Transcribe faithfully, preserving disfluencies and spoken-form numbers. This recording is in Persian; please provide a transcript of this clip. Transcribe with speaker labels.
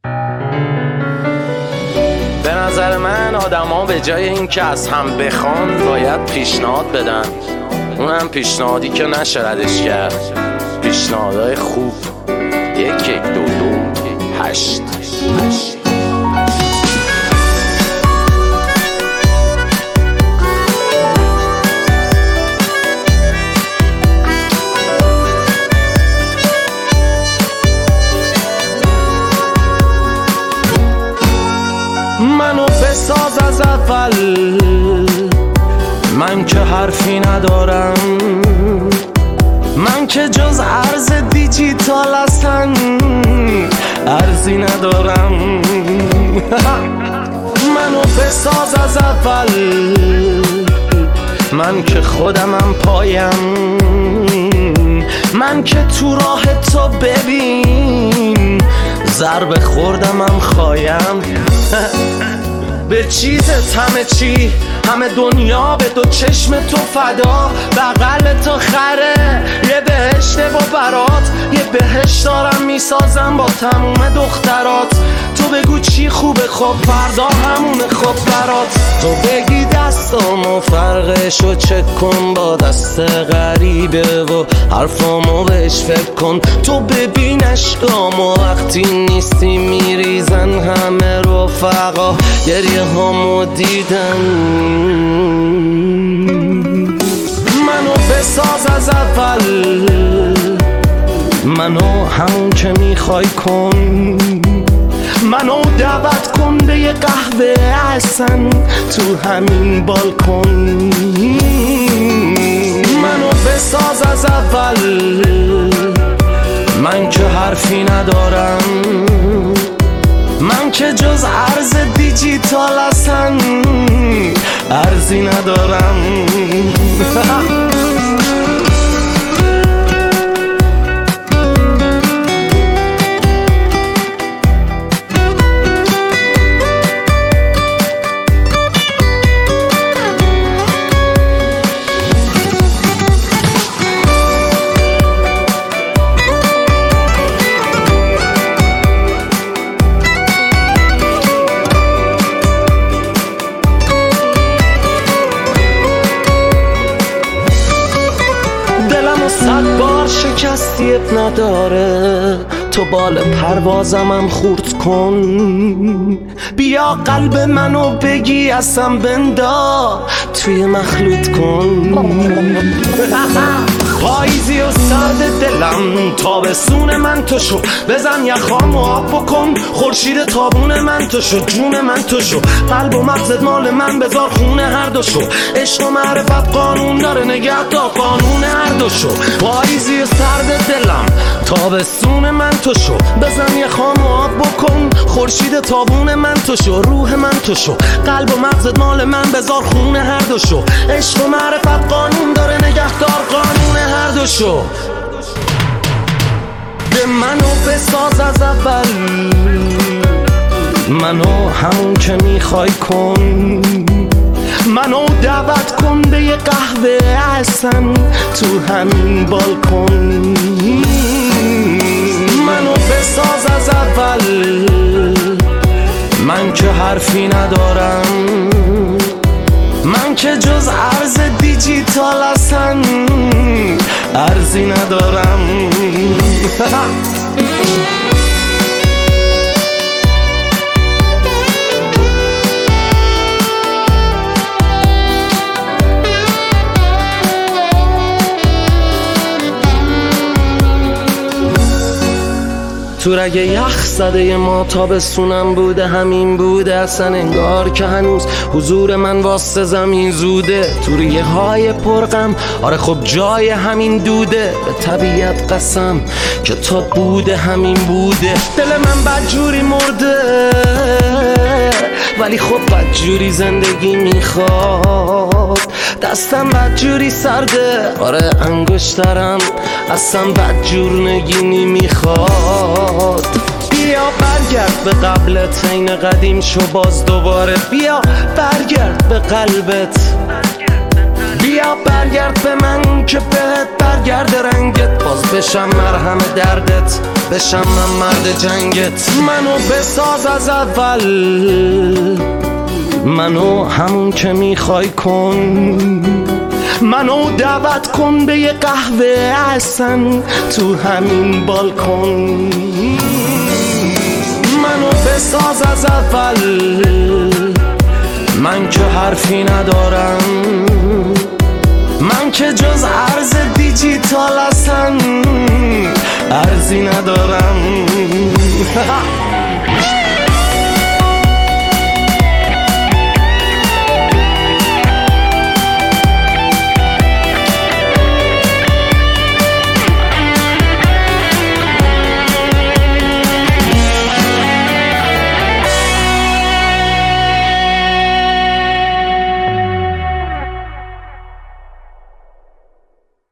Speaker 1: به نظر من آدما به جای این که از هم بخوان باید پیشنهاد بدن، اونم پیشنهادی که نشه ردش کرد. پیشنهادهای خوب. یک یک دو دو هشت هشت.
Speaker 2: منو بساز از اول، من که حرفی ندارم، من که جز ارز دیجیتال اصلا ارزی ندارم. منو بساز از اول، من که خودمم پایم، من که تو راه تو ببین ضربه خوردمم خایم. به چیزت همه چی، همه دنیا به دو چشم تو فدا، بغل تو خره یه بهشت با برات، یه بهشت دارم میسازم با تموم دخترات. تو بگو چی خوبه خب فردا همونه خب برات. تو بگی دستامو فرقشو چک کن با دست غریبه و حرفامو بهش فکر کن. تو ببین عشقامو وقتی نیستی میریزن همه رفقا، گریه هامو دیدن. منو بساز از اول، منو همون که میخوای کن، منو دعوت کن به یه قهوه احسن تو همین بالکن. منو بساز از اول، من که حرفی ندارم، من که جز ارز دیجیتال اصلا ارزی ندارم. صد بار شکستی اب نداره، تو بال پروازمم خورد کن. بیا قلب منو بگی اصلا بندا توی مخلوط کن. پاییزی و سرد دلم تابستون من تو شو، بزن یخامو آب بکن خورشید تابون من تو شو، جون من تو شو، قلب و مغزت مال من بذار خونه هر دو شو. عشق و معرفت قانون داره نگه تا قانون هر دو شو. پاییزی و سرد دلم تابستون من تو شو، بزن یخامو آب بکن خورشید تابون من تو شو، روح من تو شو، قلب و مغزت مال من بذار خونه هر دو شو. عشق و معرفت قانون داره نگهدار قانون هر دو شو. به منو بساز از اول، منو همون که میخوای کن، منو دعوت کن به یه قهوه احسن تو همین بالکن. منو بساز از اول، من که حرفی ندارم، من که جز ارز دیجیتال اصلا ارزی ندارم. تو رگه یخ زده ما تابستونم بوده، همین بوده اصلا انگار که هنوز حضور من واسه زمین زوده. تو ریه های پرغم آره خب جای همین دوده، به طبیعت قسم که تا بوده همین بوده. دل من بدجوری مرده ولی خب بدجوری زندگی میخواد، دستم بدجوری سرده آره انگشترم اصلا بدجور نگینی میخواد. بیا برگرد به قبلت این قدیم شو باز دوباره، بیا برگرد به قلبت، بیا بیا برگرد به من که بهت برگرد رنگت، باز بشم مرهم دردت، بشم من مرد جنگت. منو بساز از اول، منو همون که میخوای کن، منو دعوت کن به یه قهوه احسن تو همین بالکن. منو بساز از اول، من که حرفی ندارم، من که جز ارز دیجیتال اصلا ارزی ندارم.